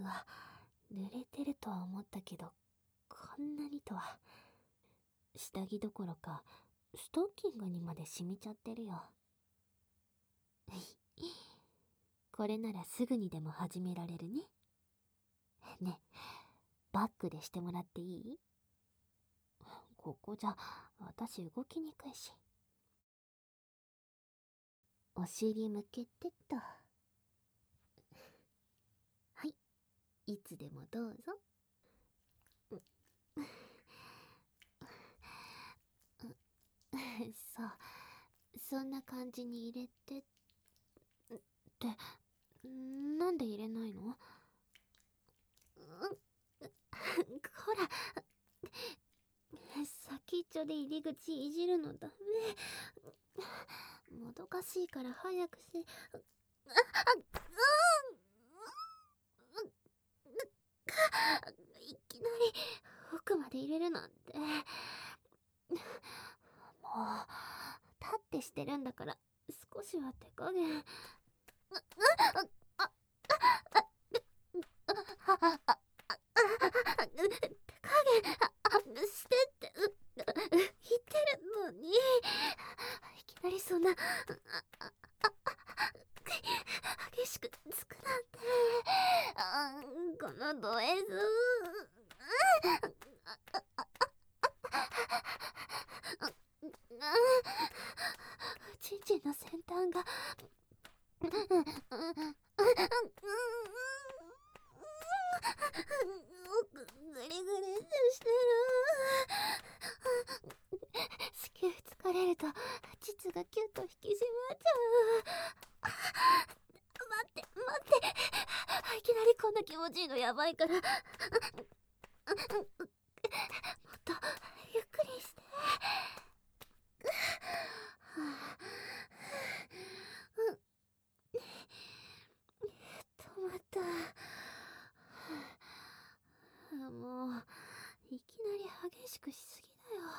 うわ、濡れてるとは思ったけど、こんなにとは。下着どころか、ストッキングにまで染みちゃってるよ。これならすぐにでも始められるね。ね、バックでしてもらっていい？ここじゃ私動きにくいし。お尻向けてと。はい、いつでもどうぞ。そう、そんな感じに入れてって、なんで入れないの？ほら、先っちょで入り口いじるのダメ。もどかしいから早くし。いきなり奥まで入れるなんて。もう、立ってしてるんだから、少しは手加減。手加減してって言ってるのに、いきなりそんな激しくつくなんて。このド S。ちんちんの先端がグリグリしてる。子宮疲れると膣がキュッと引き締まっちゃう。待って待って、いきなりこんな気持ちいいのやばいから、もっとゆっくりして。止まった。もういきなり激しくしすぎだよ。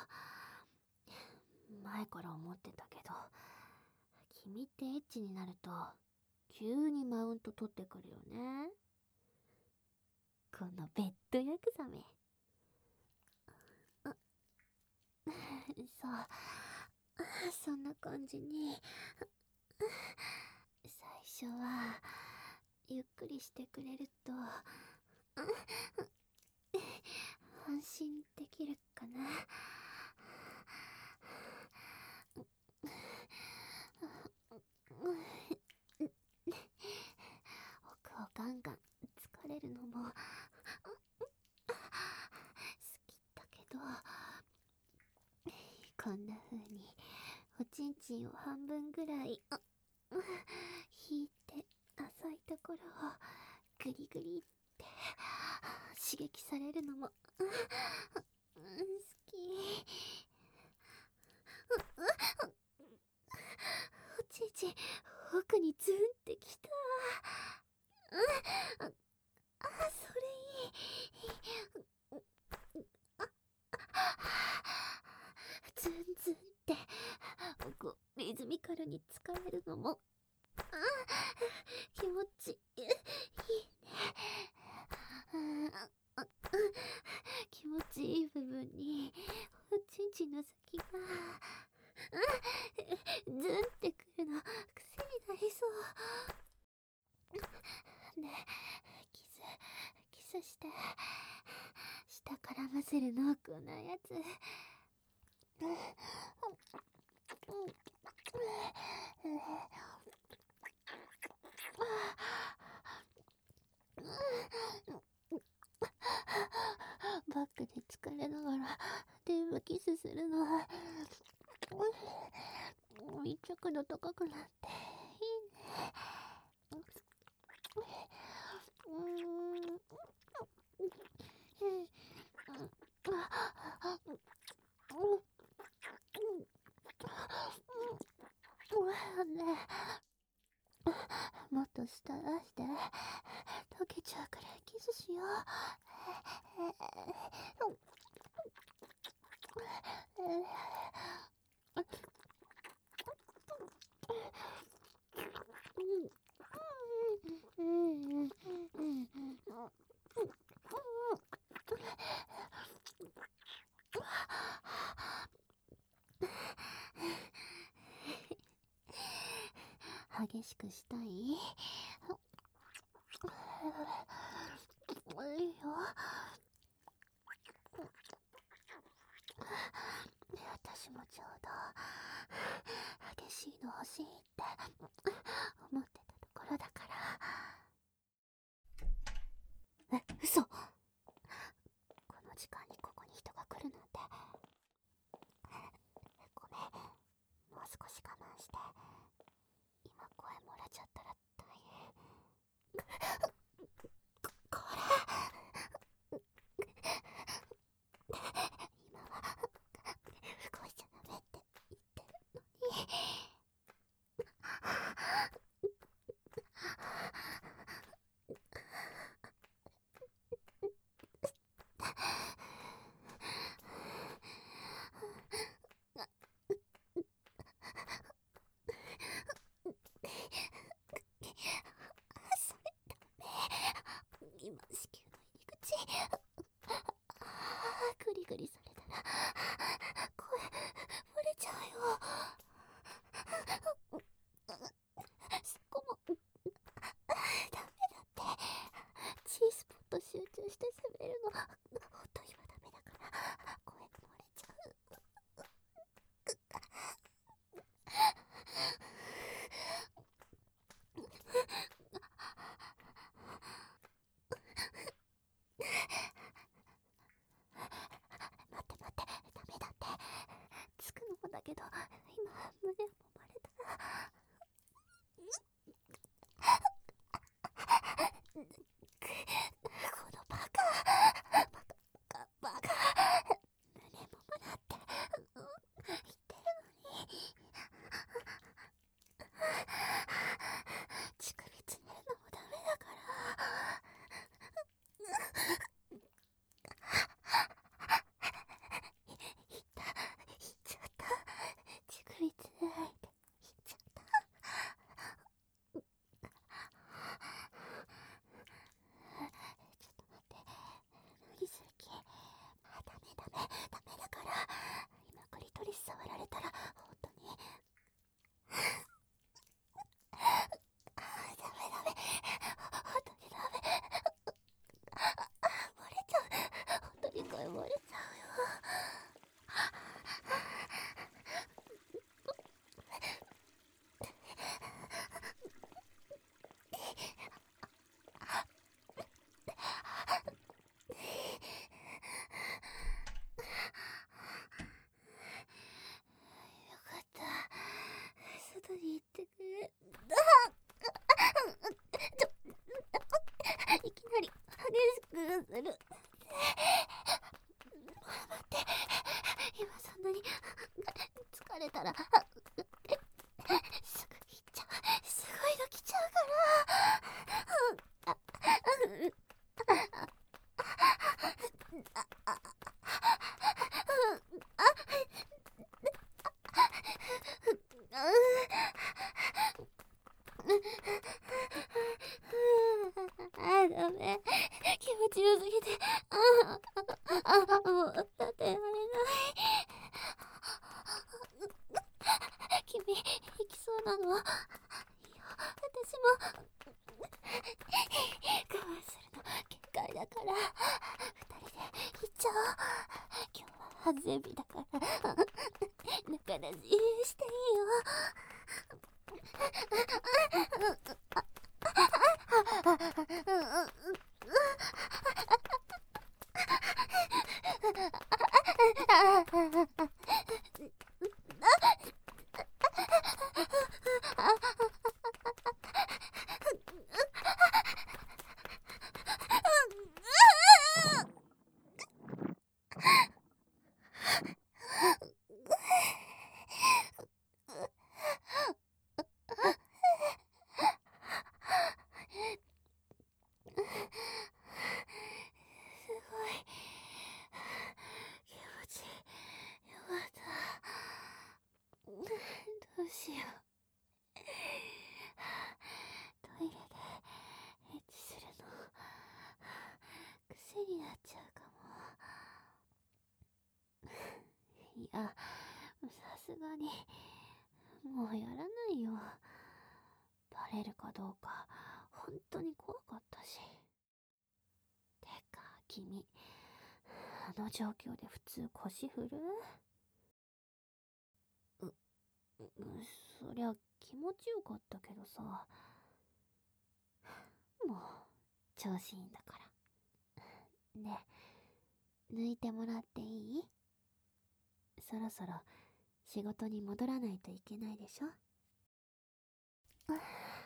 前から思ってたけど、君ってエッチになると急にマウント取ってくるよね。このベッドヤクザめ。そう、そんな感じに。最初はゆっくりしてくれると安心できるかな。奥をガンガン疲れるのも好きだけど、こんな風におちんちんを半分ぐらい引いて浅いところをグリグリって刺激されるのも好き。おちんちん奥にズンってきた。それいい。ズンズンってこうリズミカルに使えるのも気持ちいいね。気持ちいい部分におちんちんの先がズンってくるの癖になりそう。ねえ、キスして。下から混ぜる濃厚なやつ。バックで疲れながら電話キスするの密着度高くなっていいね。ねえ、もっと下出して溶けちゃうからキスしよう。 激しくしたい？いいよ。私もちょうど激しいの欲しいって思ってたところだから。嘘。この時間にここに人が来るなんて。ごめん、もう少し我慢して。今声漏れちゃったら大変。これ今は動いちゃダメって言ってるのに。それダメ。今子宮の入り口。グリグリされたら声漏れちゃうよ。そこもダメだって。Gスポット集中して攻めるの。音はダメだから声漏れちゃう。待って待って、ダメだって。つくのもだけど今胸を揉まれたら。このバカバカ胸揉むなって言ってるのに。乳首つねるのもダメだから。いっちゃった。乳首つねられていっちゃった。ちょっと待って、何する気？ダメだから。今クリトリス触られたら本当にダメ本当にダメ。漏れちゃう。本当に声漏れちゃうよ。よかった。外に行ってくれ。いきなり激しくする。待って、今そんなに疲れたらすぐ行っちゃう。すごいの来ちゃうから。ダメ。気持ちよすぎて。もう立てられない。君、行きそうなの？いいよ、私も。我慢するの限界だから。二人で行っちゃおう。今日は安全日だから。仲出ししていいよ。すごい気持ちよかった。どうしよう。トイレでエッチするの癖になっちゃうかも。いや、さすがにもうやらないよ。 れるかどうか本当に怖かったし。てか君、あの状況で普通腰振る？う、そりゃ気持ちよかったけどさ。もう調子いいんだから。ねえ、抜いてもらっていい？そろそろ仕事に戻らないといけないでしょ。あ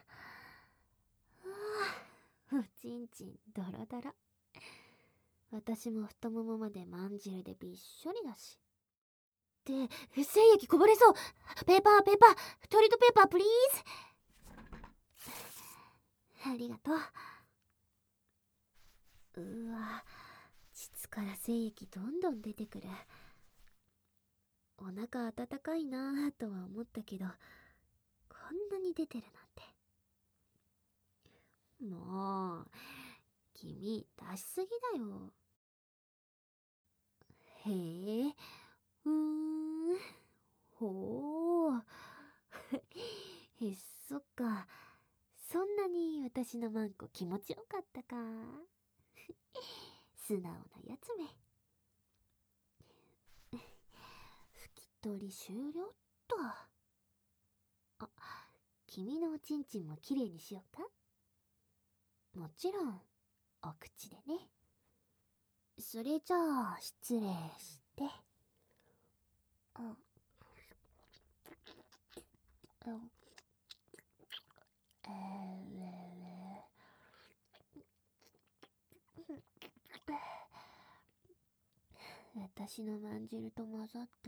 あ、おちんちんドロドロ。私も太ももまでまんじるでびっしょりだし。で、精液こぼれそう。ペーパーペーパー、トイレットペーパープリーズ。ありがとう。うわ、膣から精液どんどん出てくる。お腹温かいなぁとは思ったけど、こんなに出てるなんて。もう、君出しすぎだよ。へえ、ほう。そっか。そんなに私のマンコ気持ちよかったか。素直なやつめ。拭き取り終了っと。あ、君のおちんちんもきれいにしようか。もちろん、お口でね。それじゃあ、失礼して。あ、私のまんじると混ざって、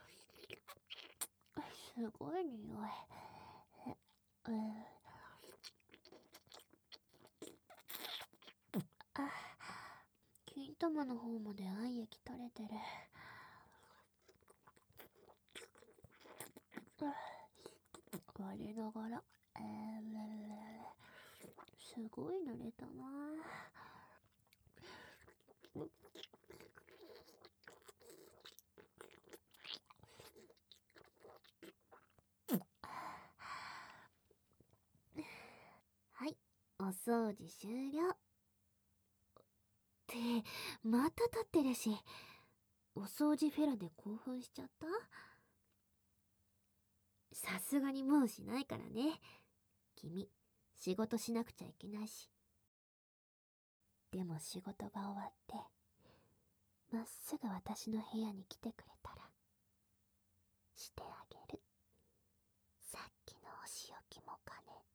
すごい匂い。あ、金玉の方まで愛液垂れてる。我ながら、すごい濡れたな。はい、お掃除終了。ってまた立ってるし、お掃除フェラで興奮しちゃった？さすがにもうしないからね。君、仕事しなくちゃいけないし。でも仕事が終わって、まっすぐ私の部屋に来てくれたら、してあげる。さっきのお仕置きも兼ね